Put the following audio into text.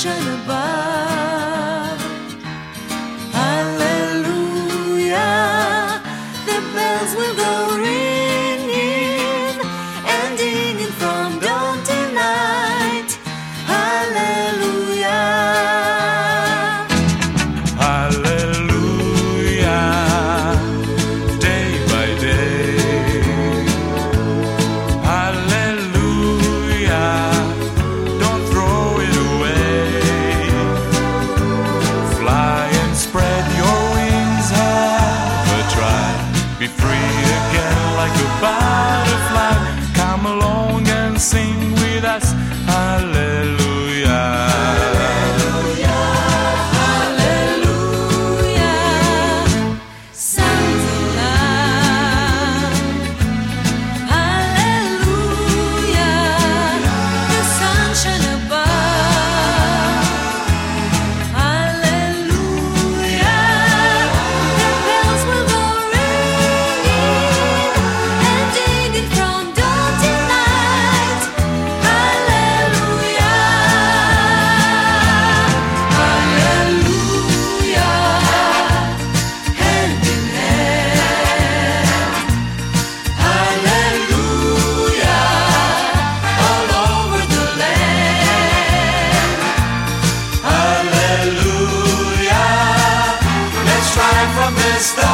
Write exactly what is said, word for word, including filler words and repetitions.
sunshine above. Hallelujah, the bells will go ringing, ending in from dawn to night. Hallelujah. Hallelujah, day by day. Hallelujah, don't throw it away. Fly and spread your wings, have a try. Be free again like a butterfly. Come along and sing with us. Hallelujah. From this